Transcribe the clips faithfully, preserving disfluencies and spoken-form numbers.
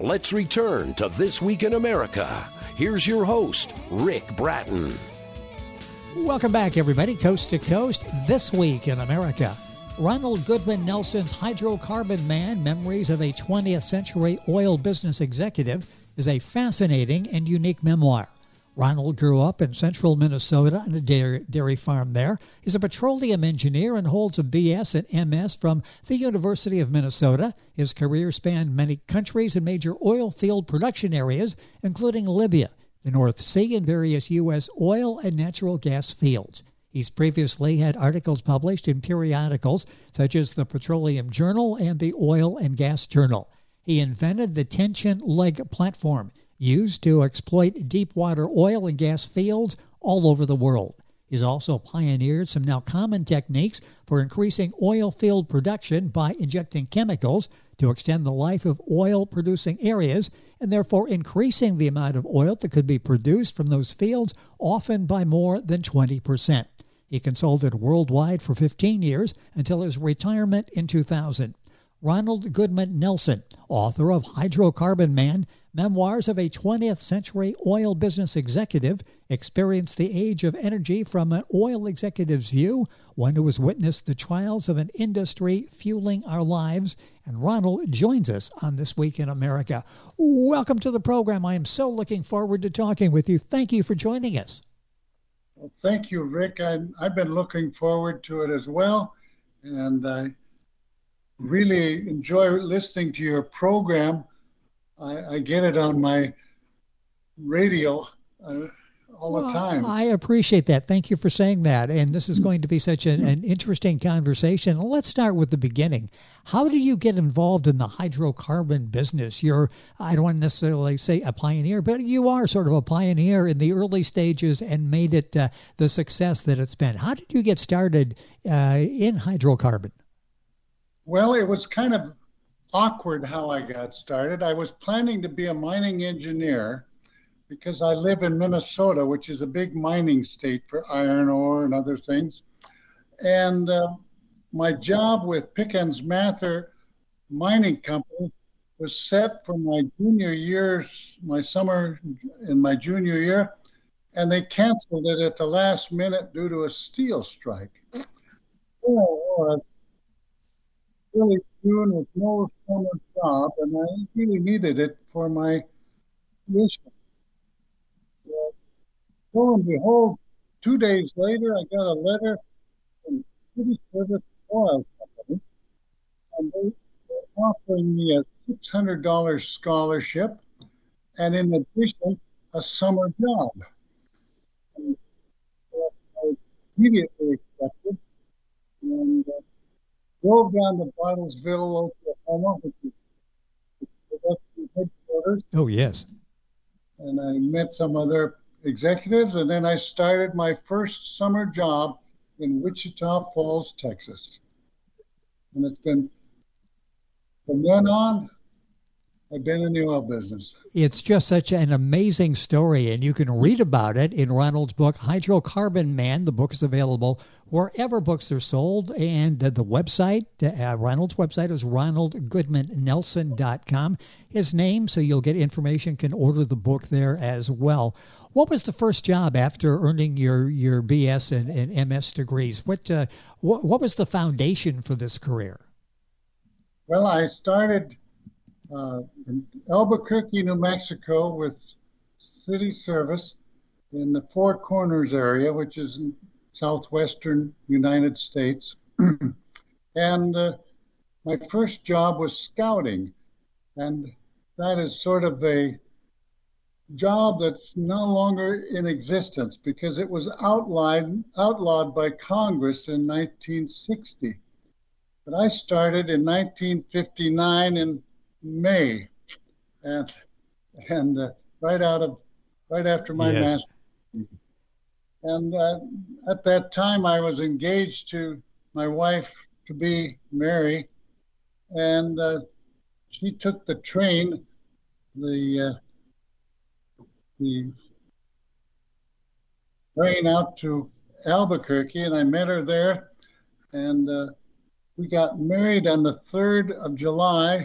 Let's return to This Week in America. Here's your host, Rick Bratton. Welcome back, everybody, coast to coast. This Week in America. Ronald Goodman Nelson's Hydrocarbon Man, Memories of a twentieth Century Oil Business Executive, is a fascinating and unique memoir. Ronald grew up in central Minnesota on a dairy, dairy farm there. He's a petroleum engineer and holds a B S and M S from the University of Minnesota. His career spanned many countries and major oil field production areas, including Libya, the North Sea, and various U S oil and natural gas fields. He's previously had articles published in periodicals such as the Petroleum Journal and the Oil and Gas Journal. He invented the tension leg platform, used to exploit deep water oil and gas fields all over the world. He's also pioneered some now common techniques for increasing oil field production by injecting chemicals to extend the life of oil-producing areas and therefore increasing the amount of oil that could be produced from those fields, often by more than twenty percent. He consulted worldwide for fifteen years until his retirement in two thousand. Ronald Goodman Nelson, author of Hydrocarbon Man, Memoirs of a twentieth Century Oil Business Executive, experienced the age of energy from an oil executive's view, one who has witnessed the trials of an industry fueling our lives. And Ronald joins us on This Week in America. Welcome to the program. I am so looking forward to talking with you. Thank you for joining us. Well, thank you, Rick. I, I've been looking forward to it as well, and I really enjoy listening to your program. I, I get it on my radio uh, all well, the time. I appreciate that. Thank you for saying that. And this is going to be such an, an interesting conversation. Let's start with the beginning. How did you get involved in the hydrocarbon business? You're, I don't want to necessarily say a pioneer, but you are sort of a pioneer in the early stages and made it uh, the success that it's been. How did you get started uh, in hydrocarbon? Well, it was kind of awkward how I got started. I was planning to be a mining engineer because I live in Minnesota, which is a big mining state for iron ore and other things. And uh, my job with Pickens Mather Mining Company was set for my junior year, my summer in my junior year, and they canceled it at the last minute due to a steel strike. Oh, really June with no summer job, and I really needed it for my tuition. Uh, lo and behold, two days later, I got a letter from City Service Oil Company, and they were offering me a six hundred dollars scholarship, and in addition, a summer job. And, uh, I immediately accepted, and uh, drove down to Bottlesville, Oklahoma, which is the production headquarters. Oh, yes. And I met some other executives, and then I started my first summer job in Wichita Falls, Texas. And it's been, from then on, I've been in the oil business. It's just such an amazing story, and you can read about it in Ronald's book, Hydrocarbon Man. The book is available wherever books are sold, and the, the website, uh, Ronald's website is ronald goodman nelson dot com. His name, so you'll get information, can order the book there as well. What was the first job after earning your, your B S and, and M S degrees? What, uh, what what was the foundation for this career? Well, I started Uh, in Albuquerque, New Mexico, with city service in the Four Corners area, which is in southwestern United States. And uh, my first job was scouting, and that is sort of a job that's no longer in existence because it was outlawed, outlawed by Congress in nineteen sixty. But I started in nineteen fifty-nine in May, and and uh, right out of right after my yes. master's. And uh, at that time, I was engaged to my wife to be, Mary, and uh, she took the train, the uh, the train out to Albuquerque, and I met her there, and uh, we got married on the third of July,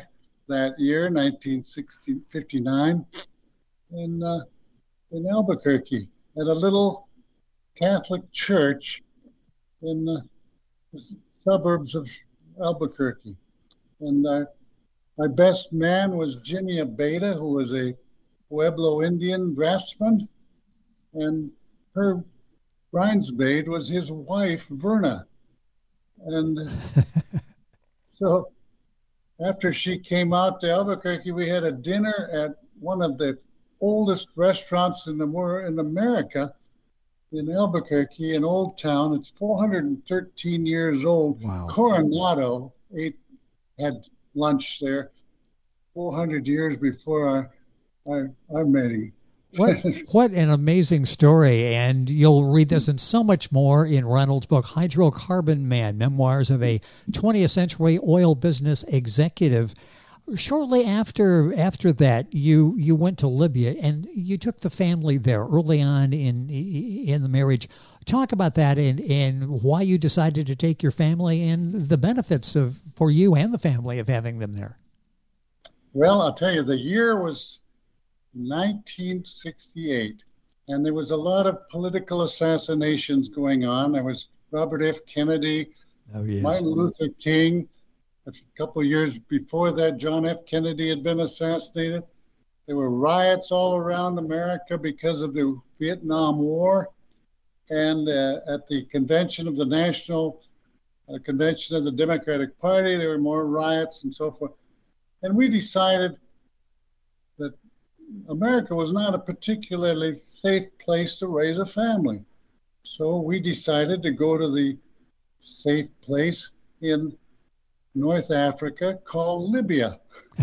that year, nineteen fifty-nine, in, uh, in Albuquerque at a little Catholic church in the suburbs of Albuquerque. And uh, my best man was Jimmy Abeda, who was a Pueblo Indian draftsman, and her bridesmaid was his wife, Verna. And so after she came out to Albuquerque, we had a dinner at one of the oldest restaurants in the in America, in Albuquerque, in Old Town. It's four hundred thirteen years old. Wow. Coronado ate, had lunch there four hundred years before our, our, our meeting. What what an amazing story, and you'll read this and so much more in Ronald's book, Hydrocarbon Man, Memoirs of a twentieth Century Oil Business Executive. Shortly after after that, you you went to Libya, and you took the family there early on in in the marriage. Talk about that and, and why you decided to take your family and the benefits of for you and the family of having them there. Well, I'll tell you, the year was nineteen sixty-eight, and there was a lot of political assassinations going on. There was Robert F. Kennedy, oh, yes. Martin Luther King. A couple of years before that, John F. Kennedy had been assassinated. There were riots all around America because of the Vietnam War. And uh, at the convention of the National uh, Convention of the Democratic Party, there were more riots and so forth. And we decided that America was not a particularly safe place to raise a family. So we decided to go to the safe place in North Africa called Libya.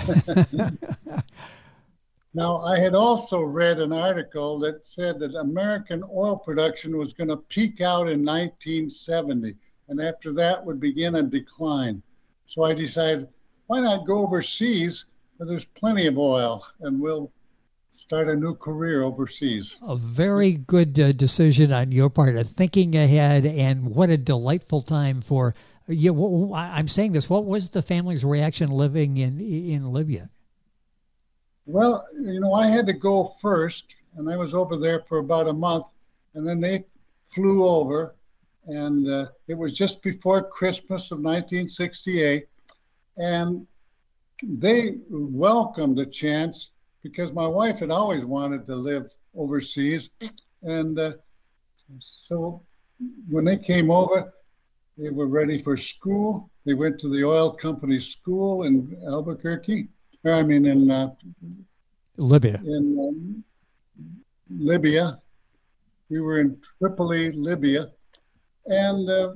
Now, I had also read an article that said that American oil production was going to peak out in nineteen seventy, and after that would begin a decline. So I decided, why not go overseas where there's plenty of oil, and we'll start a new career overseas. A very good uh, decision on your part of thinking ahead, and what a delightful time for you. Well, I'm saying this, what was the family's reaction living in in Libya? Well, you know, I had to go first, and I was over there for about a month, and then they flew over, and uh, it was just before Christmas of nineteen sixty-eight, and they welcomed the chance because my wife had always wanted to live overseas, and uh, so when they came over, they were ready for school. They went to the oil company school in Albuquerque. I mean, in uh, Libya. In um, Libya, we were in Tripoli, Libya, and uh,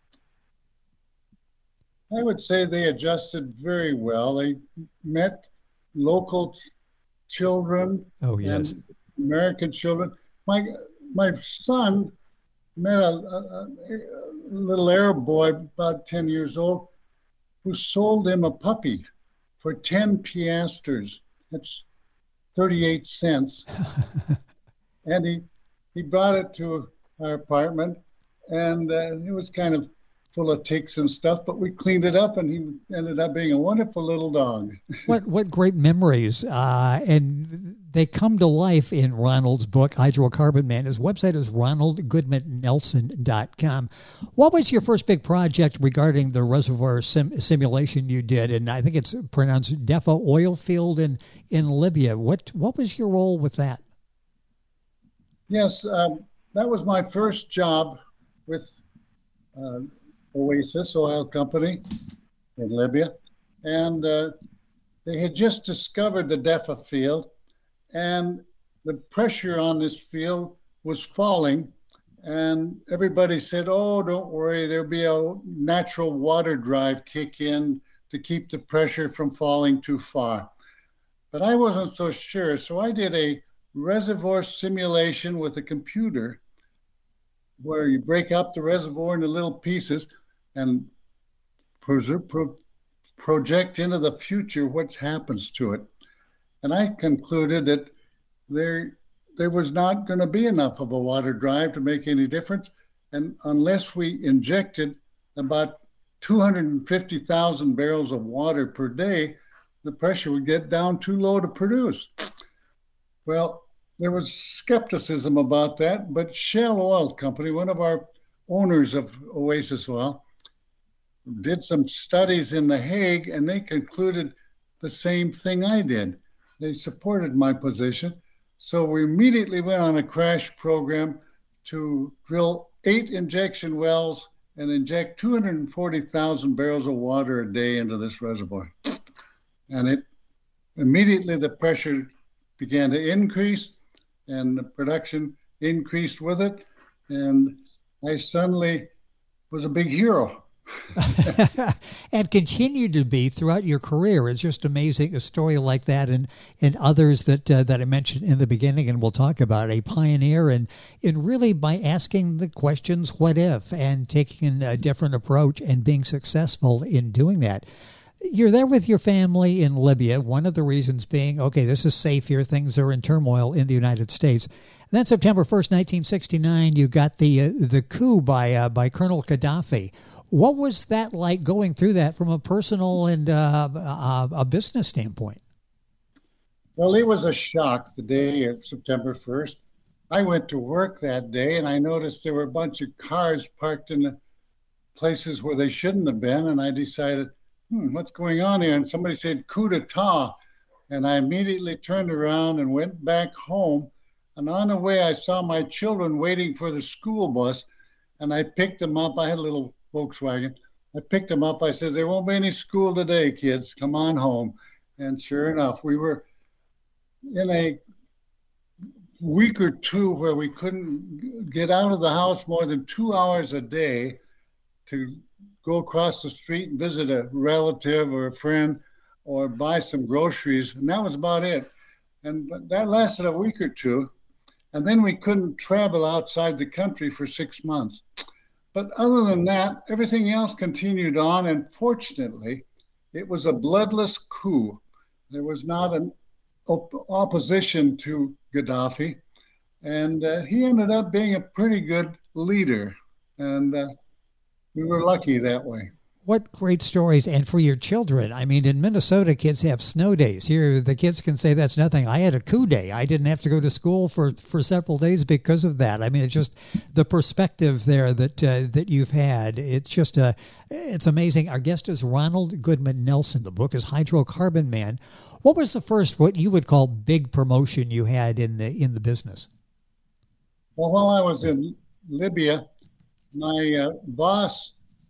I would say they adjusted very well. They met local ch- children oh, yes. and American children. My my son met a, a, a little Arab boy about ten years old who sold him a puppy for ten piastres. That's thirty-eight cents. And he, he brought it to our apartment, and uh, it was kind of full of ticks and stuff, but we cleaned it up, and he ended up being a wonderful little dog. What what great memories. Uh, and they come to life in Ronald's book, Hydrocarbon Man. His website is ronald goodman nelson dot com. What was your first big project regarding the reservoir sim- simulation you did? And I think it's pronounced Defa oil field in, in Libya. What, what was your role with that? Yes, um, that was my first job with uh, Oasis Oil Company in Libya. And uh, they had just discovered the Defa field, and the pressure on this field was falling. And everybody said, oh, don't worry, there'll be a natural water drive kick in to keep the pressure from falling too far. But I wasn't so sure, so I did a reservoir simulation with a computer where you break up the reservoir into little pieces and pro- pro- project into the future what happens to it. And I concluded that there, there was not going to be enough of a water drive to make any difference. And unless we injected about two hundred fifty thousand barrels of water per day, the pressure would get down too low to produce. Well, there was skepticism about that, but Shell Oil Company, one of our owners of Oasis Oil, did some studies in The Hague, and they concluded the same thing I did. They supported my position. So we immediately went on a crash program to drill eight injection wells and inject two hundred forty thousand barrels of water a day into this reservoir. And it immediately the pressure began to increase and the production increased with it. And I suddenly was a big hero. And continue to be throughout your career. It's just amazing, a story like that, and and others that uh, that I mentioned in the beginning, and we'll talk about, a pioneer, and and really by asking the questions, what if, and taking a different approach and being successful in doing that. You're there with your family in Libya. One of the reasons being, okay, this is safe here. Things are in turmoil in the United States. And then September first, nineteen sixty-nine, you got the uh, the coup by uh, by Colonel Gaddafi. What was that like, going through that from a personal and uh, a, a business standpoint? Well, it was a shock the day of September first. I went to work that day and I noticed there were a bunch of cars parked in the places where they shouldn't have been. And I decided, hmm, what's going on here? And somebody said, coup d'etat. And I immediately turned around and went back home. And on the way, I saw my children waiting for the school bus. And I picked them up. I had a little Volkswagen. I picked them up. I said, there won't be any school today, kids. Come on home. And sure enough, we were in a week or two where we couldn't get out of the house more than two hours a day to go across the street and visit a relative or a friend or buy some groceries. And that was about it. And that lasted a week or two. And then we couldn't travel outside the country for six months. But other than that, everything else continued on. And fortunately, it was a bloodless coup. There was not an op- opposition to Gaddafi. And uh, he ended up being a pretty good leader. And uh, we were lucky that way. What great stories. And for your children, I mean, in Minnesota, kids have snow days. Here, the kids can say that's nothing. I had a coup day. I didn't have to go to school for, for several days because of that. I mean, it's just the perspective there that uh, that you've had. It's just a, it's amazing. Our guest is Ronald Goodman Nelson. The book is Hydrocarbon Man. What was the first, what you would call, big promotion you had in the in the business? Well, while I was in Libya, my uh, boss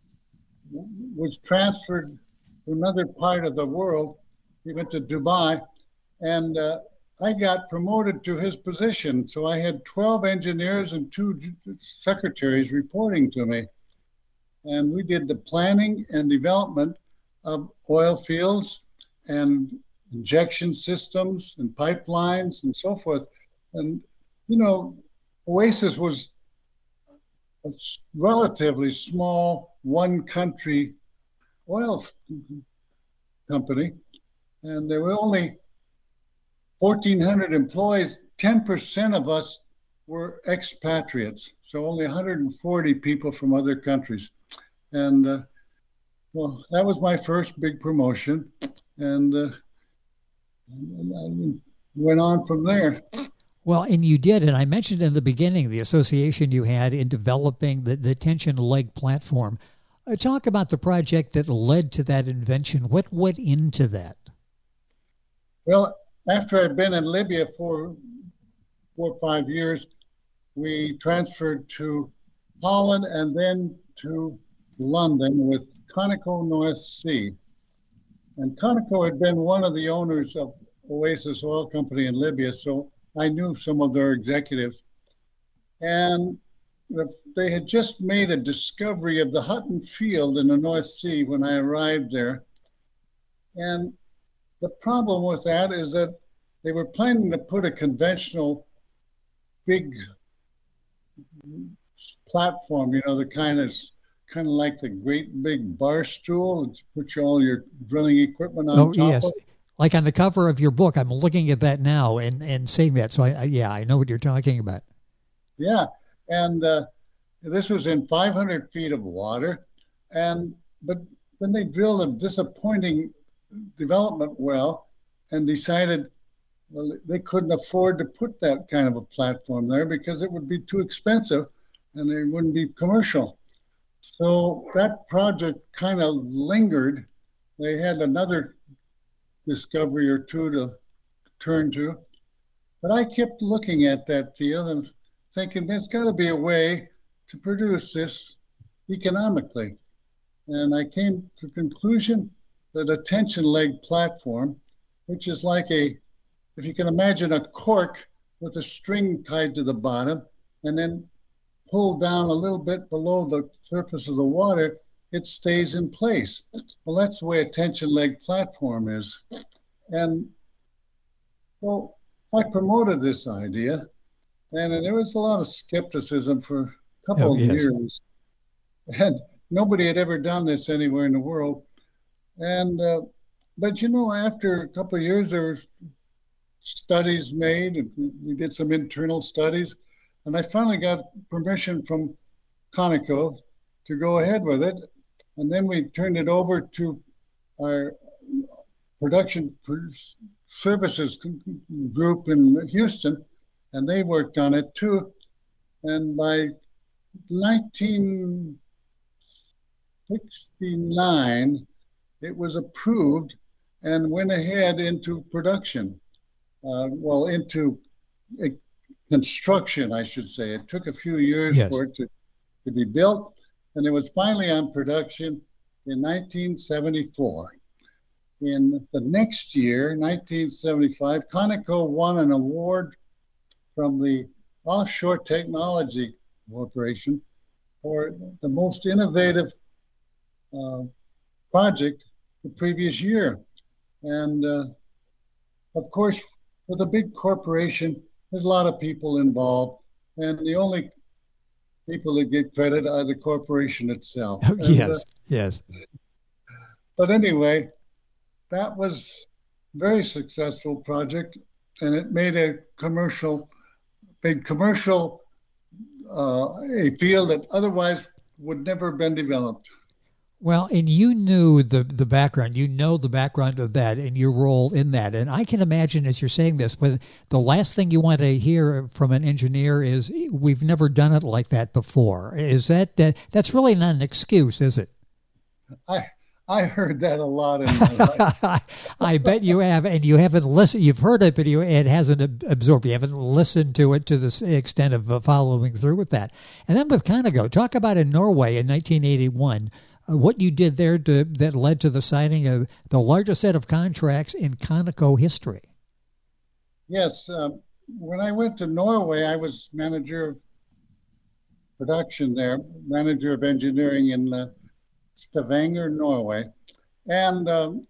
was transferred to another part of the world. He went to Dubai, and uh, I got promoted to his position. So I had twelve engineers and two secretaries reporting to me. And we did the planning and development of oil fields and injection systems and pipelines and so forth. And, you know, Oasis was a relatively small one country oil company, and there were only fourteen hundred employees. ten percent of us were expatriates, so only one hundred forty people from other countries. And uh, well, that was my first big promotion, and, uh, and I went on from there. Well, and you did, and I mentioned in the beginning the association you had in developing the, the tension leg platform. Uh, talk about the project that led to that invention. What went into that? Well, after I'd been in Libya for four or five years, we transferred to Holland and then to London with Conoco North Sea. And Conoco had been one of the owners of Oasis Oil Company in Libya, so I knew some of their executives. And they had just made a discovery of the Hutton Field in the North Sea when I arrived there. And the problem with that is that they were planning to put a conventional big platform, you know, the kind of kind of like the great big bar stool to put all your drilling equipment on oh, top yes. of. Like on the cover of your book, I'm looking at that now and, and seeing that. So, I, I yeah, I know what you're talking about. Yeah. And uh, this was in five hundred feet of water. And but then they drilled a disappointing development well and decided, well, they couldn't afford to put that kind of a platform there because it would be too expensive and they wouldn't be commercial. So that project kind of lingered. They had another discovery or two to turn to. But I kept looking at that field and thinking there's got to be a way to produce this economically. And I came to the conclusion that a tension leg platform, which is like a, if you can imagine a cork with a string tied to the bottom and then pulled down a little bit below the surface of the water, it stays in place. Well, that's the way a tension leg platform is. And well, I promoted this idea, and there was a lot of skepticism for a couple Oh, of yes. years. And nobody had ever done this anywhere in the world. And, uh, but you know, after a couple of years, there were studies made, and we did some internal studies, and I finally got permission from Conoco to go ahead with it. And then we turned it over to our production services group in Houston, and they worked on it too. And by nineteen sixty-nine, it was approved and went ahead into production. Uh, well, into uh, construction, I should say. It took a few years Yes. for it to, to be built, and it was finally on production in nineteen seventy-four. In the next year, nineteen seventy-five, Conoco won an award from the Offshore Technology Corporation for the most innovative uh, project the previous year. And uh, of course, with a big corporation, there's a lot of people involved, and the only people that get credit are the corporation itself. Oh, And, yes, uh, yes. But anyway, that was a very successful project, and it made a commercial, made commercial uh, a field that otherwise would never have been developed. Well, and you knew the the background. You know the background of that and your role in that. And I can imagine as you're saying this, but the last thing you want to hear from an engineer is, we've never done it like that before. Is that, uh, that's really not an excuse, is it? I I heard that a lot in my life. I bet you have, and you haven't listened. You've heard it, but you, it hasn't ab- absorbed. You haven't listened to it to the s- extent of uh, following through with that. And then with Conoco, talk about in Norway in nineteen eighty-one, uh, what you did there to, that led to the signing of the largest set of contracts in Conoco history. Yes, uh, when I went to Norway, I was manager of production there, manager of engineering in uh, Stavanger, Norway. And um,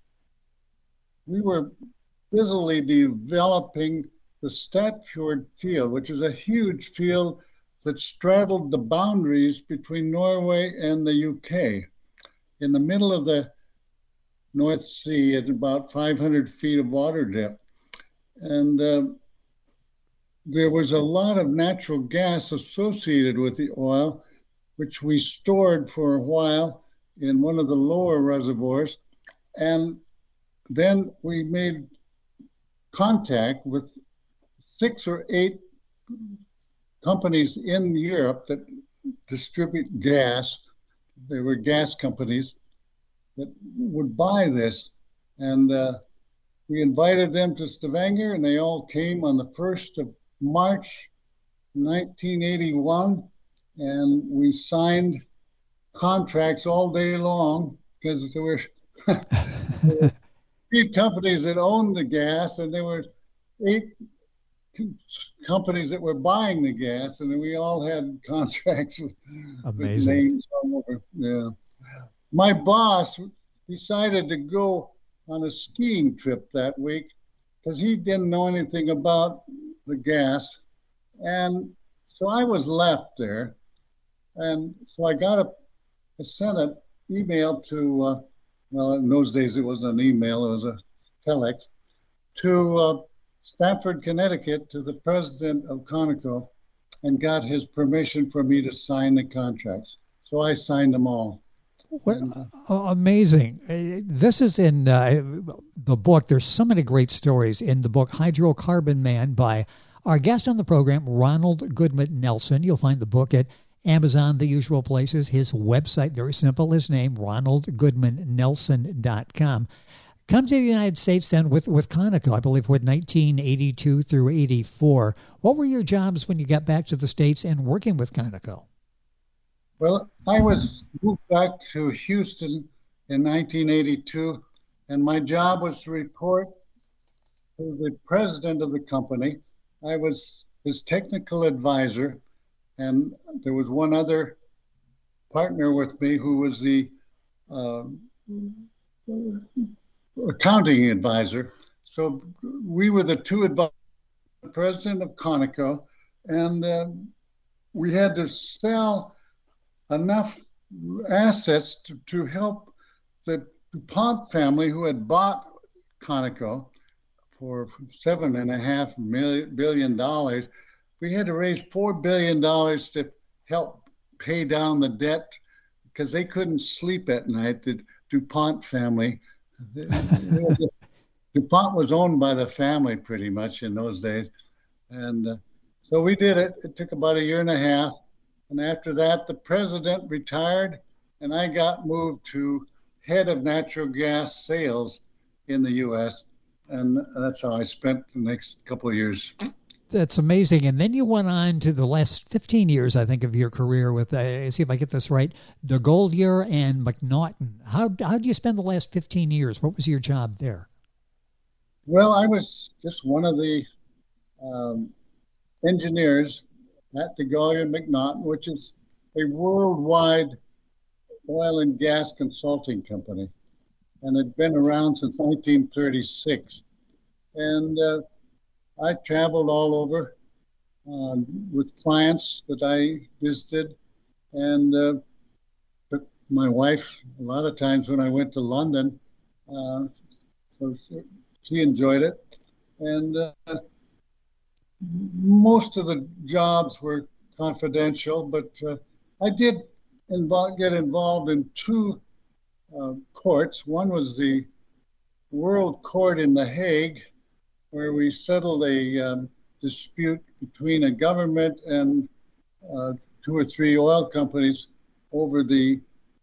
we were busily developing the Statfjord field, which is a huge field that straddled the boundaries between Norway and the U K. In the middle of the North Sea at about five hundred feet of water depth. And uh, there was a lot of natural gas associated with the oil, which we stored for a while in one of the lower reservoirs. And then we made contact with six or eight companies in Europe that distribute gas. They were gas companies that would buy this. And uh, we invited them to Stavanger, and they all came on the first of March, nineteen eighty-one. And we signed contracts all day long because there were, there were three companies that owned the gas, and there were eight companies that were buying the gas, and we all had contracts with, with Amazing. names all over. Yeah. My boss decided to go on a skiing trip that week because he didn't know anything about the gas. And so I was left there. And so I got a, I sent an email to, uh, well, in those days it wasn't an email, it was a telex, to uh, Stamford, Connecticut, to the president of Conoco, and got his permission for me to sign the contracts. So I signed them all. What, uh, amazing. Uh, This is in uh, the book. There's so many great stories in the book, Hydrocarbon Man, by our guest on the program, Ronald Goodman Nelson. You'll find the book at Amazon, the usual places. His website, very simple, his name, ronald goodman nelson dot com. Come to the United States then with, with Conoco, I believe, with nineteen eighty-two through eighty-four. What were your jobs when you got back to the States and working with Conoco? Well, I was moved back to Houston in nineteen eighty-two, and my job was to report to the president of the company. I was his technical advisor, and there was one other partner with me who was the uh, accounting advisor. So we were the two advisors, the president of Conoco, and uh, we had to sell enough assets to, to help the DuPont family, who had bought Conoco for seven and a half million billion dollars. We had to raise four billion dollars to help pay down the debt because they couldn't sleep at night. The DuPont family, DuPont was owned by the family pretty much in those days, and uh, so we did it. It took about a year and a half. And after that, the president retired, and I got moved to head of natural gas sales in the U S, and that's how I spent the next couple of years. That's amazing. And then you went on to the last fifteen years, I think, of your career with, uh, see if I get this right, DeGolyer and McNaughton. How how did you spend the last fifteen years? What was your job there? Well, I was just one of the um, engineers at DeGolyer and McNaughton, which is a worldwide oil and gas consulting company, and had been around since nineteen thirty-six. And uh, I traveled all over um, with clients that I visited, and uh, took my wife a lot of times when I went to London. Uh, so she, she enjoyed it. And uh, most of the jobs were confidential, but uh, I did involve, get involved in two uh, courts. One was the World Court in The Hague, where we settled a um, dispute between a government and uh, two or three oil companies over the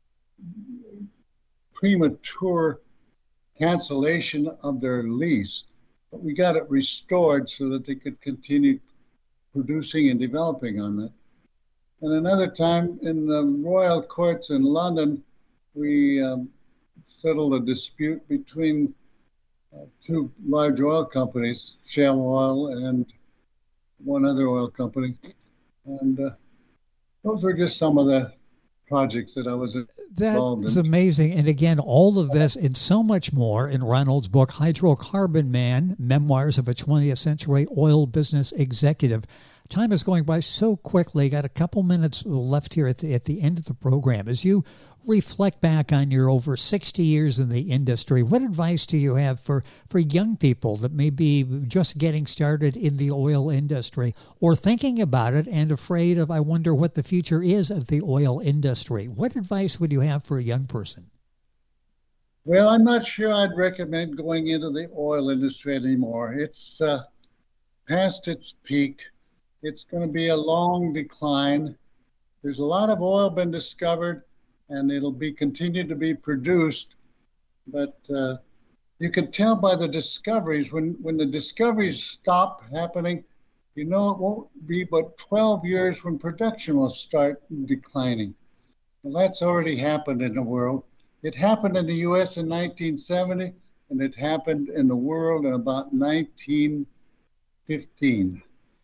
premature cancellation of their lease. But we got it restored so that they could continue producing and developing on that. And another time in the Royal Courts in London, we um, settled a dispute between uh, two large oil companies, Shell Oil and one other oil company. And uh, those were just some of the projects that I was involved in. That is amazing. And again, all of this and so much more in Ronald's book, Hydrocarbon Man, Memoirs of a twentieth Century Oil Business Executive. Time is going by so quickly. Got a couple minutes left here at the, at the end of the program. As you reflect back on your over sixty years in the industry, what advice do you have for, for young people that may be just getting started in the oil industry or thinking about it and afraid of, I wonder what the future is of the oil industry? What advice would you have for a young person? Well, I'm not sure I'd recommend going into the oil industry anymore. It's uh, past its peak. It's going to be a long decline. There's a lot of oil been discovered, and it'll be continued to be produced. But uh, you can tell by the discoveries, when, when the discoveries stop happening, you know it won't be but twelve years when production will start declining. Well, that's already happened in the world. It happened in the U S in nineteen seventy, and it happened in the world in about nineteen fifteen.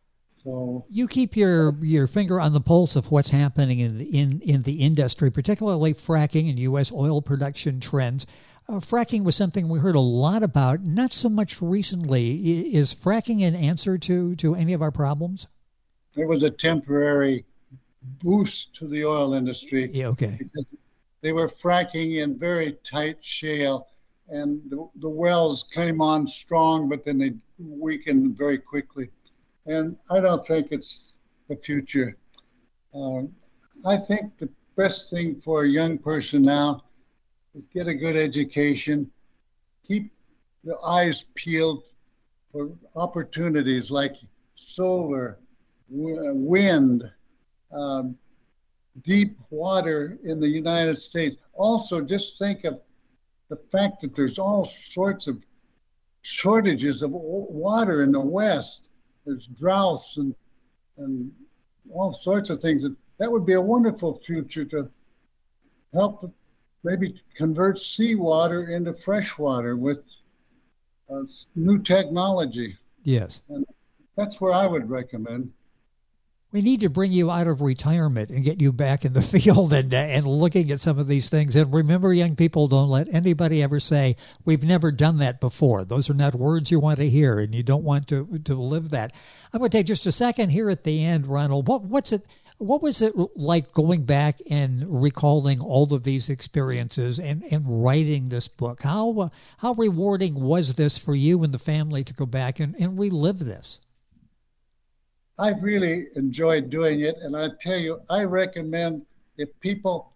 So you keep your, your finger on the pulse of what's happening in the, in, in the industry, particularly fracking and U S oil production trends. Uh, fracking was something we heard a lot about, not so much recently. Is fracking an answer to, to any of our problems? It was a temporary boost to the oil industry. Yeah, okay. Because they were fracking in very tight shale, and the, the wells came on strong, but then they weakened very quickly. And I don't think it's the future. Uh, I think the best thing for a young person now is get a good education, keep the eyes peeled for opportunities like solar, w- wind, um, deep water in the United States. Also, just think of the fact that there's all sorts of shortages of water in the West. There's droughts and and all sorts of things. That would be a wonderful future to help maybe convert seawater into fresh water with uh, new technology. Yes. And that's where I would recommend. We need to bring you out of retirement and get you back in the field and and looking at some of these things. And remember, young people, don't let anybody ever say, we've never done that before. Those are not words you want to hear, and you don't want to to live that. I'm going to take just a second here at the end, Ronald. What what's it? What was it like going back and recalling all of these experiences and, and writing this book? How uh, how rewarding was this for you and the family to go back and, and relive this? I've really enjoyed doing it, and I tell you, I recommend if people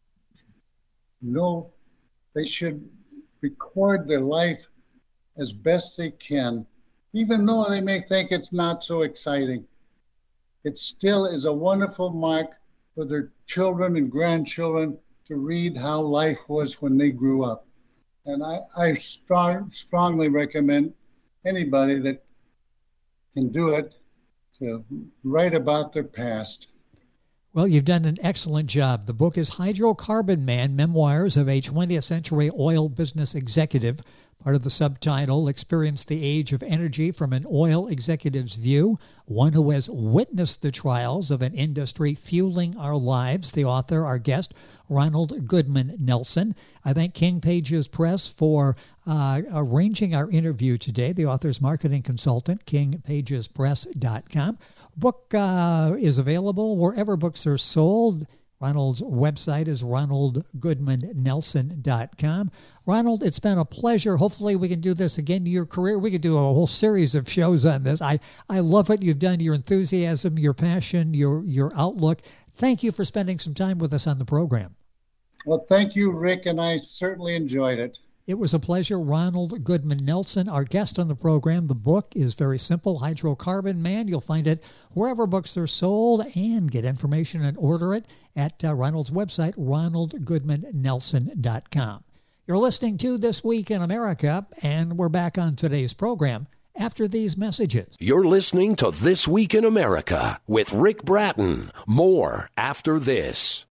know they should record their life as best they can, even though they may think it's not so exciting. It still is a wonderful mark for their children and grandchildren to read how life was when they grew up. And I, I strong, strongly recommend anybody that can do it to write about their past. Well, you've done an excellent job. The book is Hydrocarbon Man, Memoirs of a twentieth Century Oil Business Executive. Part of the subtitle, Experience the Age of Energy from an Oil Executive's View, one who has witnessed the trials of an industry fueling our lives. The author, our guest, Ronald Goodman Nelson. I thank King Pages Press for uh, arranging our interview today. The author's marketing consultant, king pages press dot com. Book uh, is available wherever books are sold. Ronald's website is ronald goodman nelson dot com. Ronald, it's been a pleasure. Hopefully we can do this again in your career. We could do a whole series of shows on this. I, I love what you've done, your enthusiasm, your passion, your, your outlook. Thank you for spending some time with us on the program. Well, thank you, Rick, and I certainly enjoyed it. It was a pleasure. Ronald Goodman Nelson, our guest on the program. The book is very simple, Hydrocarbon Man. You'll find it wherever books are sold, and get information and order it at uh, Ronald's website, ronald goodman nelson dot com. You're listening to This Week in America, and we're back on today's program after these messages. You're listening to This Week in America with Rick Bratton. More after this.